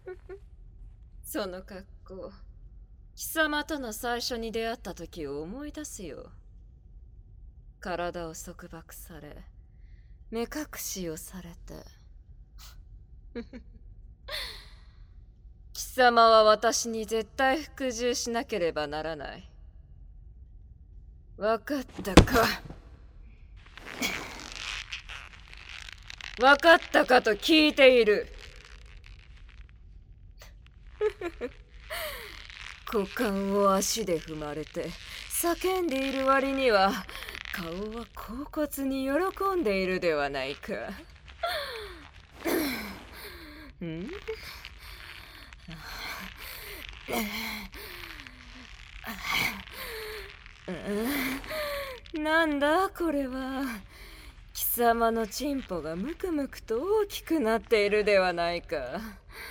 その格好、貴様との最初に出会った時を思い出すよ。体を束縛され、目隠しをされて。貴様は私に絶対服従しなければならない。わかったか。わかったかと聞いている。股間を足で踏まれて叫んでいる割には顔は恍惚に喜んでいるではないか。んなんだこれは。貴様のチンポがムクムクと大きくなっているではないか。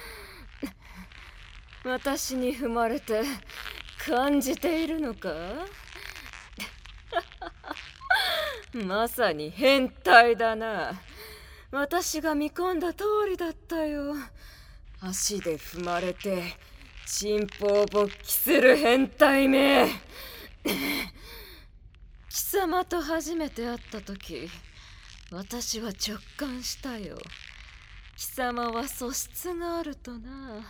私に踏まれて感じているのか。まさに変態だな。私が見込んだ通りだったよ。足で踏まれてチンポを勃起する変態め。貴様と初めて会った時、私は直感したよ。貴様は素質があるとな。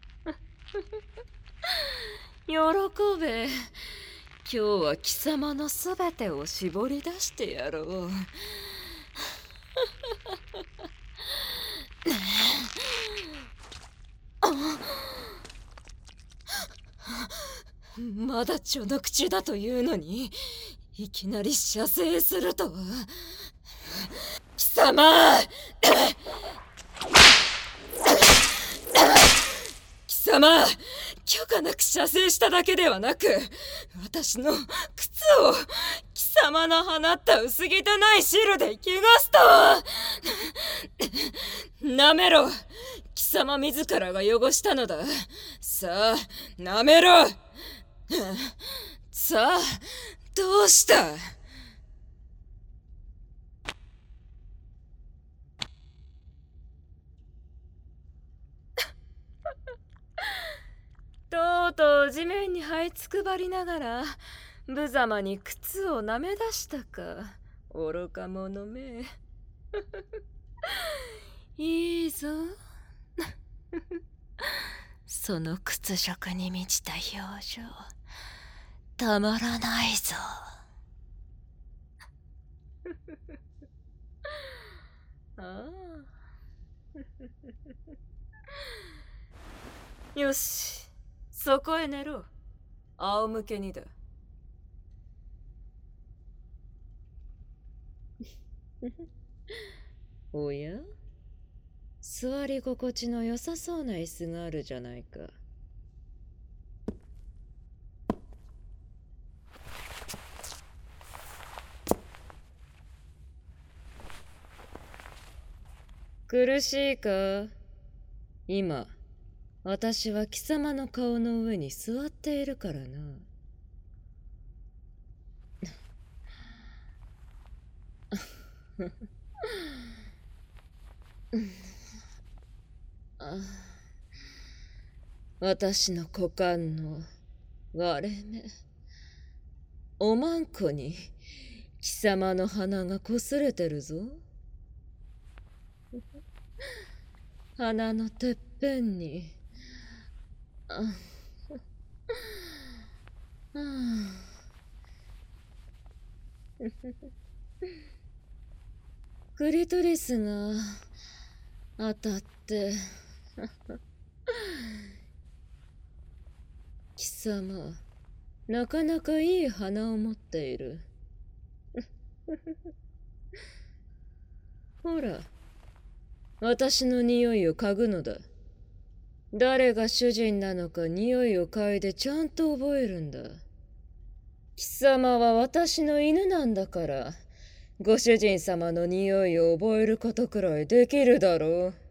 喜べ。今日は貴様のすべてを絞り出してやろう。まだ序の口だというのに、いきなり射精するとは。貴様貴様、許可なく射精しただけではなく、私の靴を貴様の放った薄汚い汁で汚すとは。なめろ。貴様自らが汚したのだ。さあ、なめろ。さあ、どうした。とうとう地面に這いつくばりながら無様に靴を舐め出したか。愚か者め。いいぞ。その屈辱に満ちた表情、たまらないぞ。ああ。よし、そこへ寝ろ。仰向けにだ。おや、座り心地の良さそうな椅子があるじゃないか。苦しいか。今、私は貴様の顔の上に座っているからな。私の股間の割れ目、おまんこに貴様の鼻がこすれてるぞ。鼻のてっぺんに。クリトリスが当たって貴様、なかなかいい鼻を持っている。ほら、私の匂いを嗅ぐのだ。誰が主人なのか匂いを嗅いでちゃんと覚えるんだ。貴様は私の犬なんだから、ご主人様の匂いを覚えることくらいできるだろう。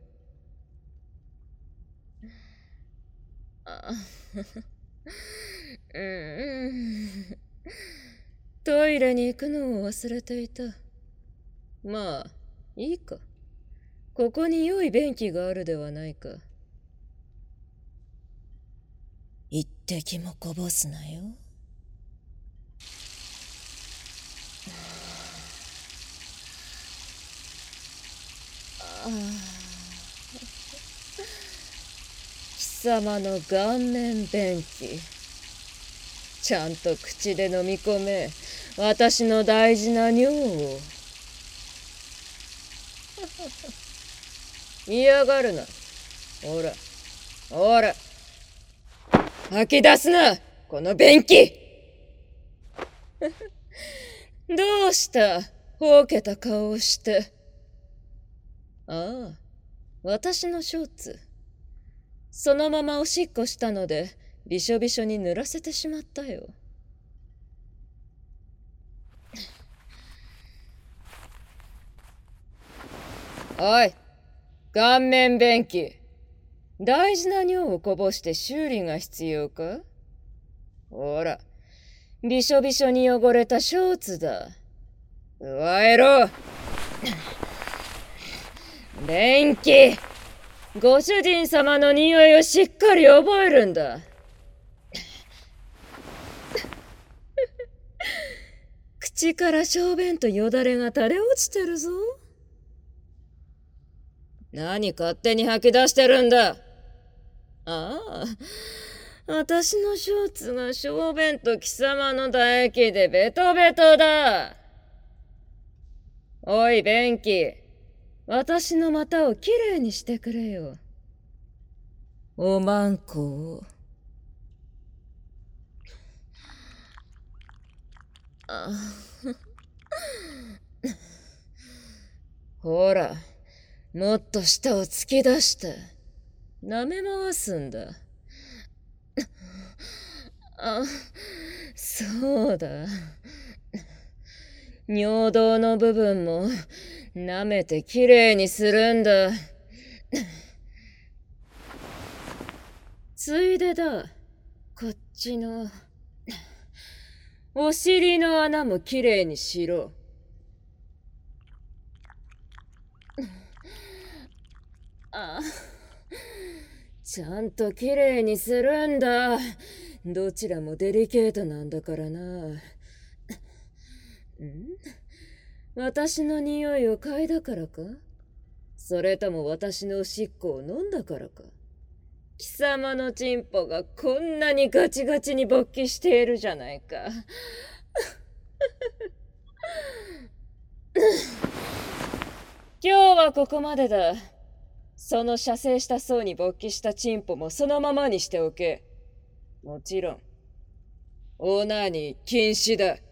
トイレに行くのを忘れていた。まあ、いいか。ここに良い便器があるではないか。 滴もこぼすなよ。貴様の顔面便器、ちゃんと口で飲み込め、私の大事な尿を。嫌がるな。ほらほら、吐き出すな、この便器。どうした、ほうけた顔をして。ああ、私のショーツ。そのままおしっこしたので、びしょびしょに濡らせてしまったよ。おい、顔面便器。大事な尿をこぼして修理が必要か？ほら、びしょびしょに汚れたショーツだ。加えろ。便器、ご主人様の匂いをしっかり覚えるんだ。口から小便とよだれが垂れ落ちてるぞ。何勝手に吐き出してるんだ。ああ、私のショーツが小便と貴様の唾液でベトベトだ。おい便器、私の股をきれいにしてくれよ。おまんこを。ほら、もっと舌を突き出して舐め回すんだ。そうだ。尿道の部分も舐めてきれいにするんだ。ついでだ、こっちのお尻の穴もきれいにしろ。ちゃんときれいにするんだ。どちらもデリケートなんだからな。私の匂いを嗅いだからか？それとも私のおしっこを飲んだからか？貴様のチンポがこんなにガチガチに勃起しているじゃないか。今日はここまでだ。その射精した層に勃起したチンポもそのままにしておけ。もちろん、オナニー禁止だ。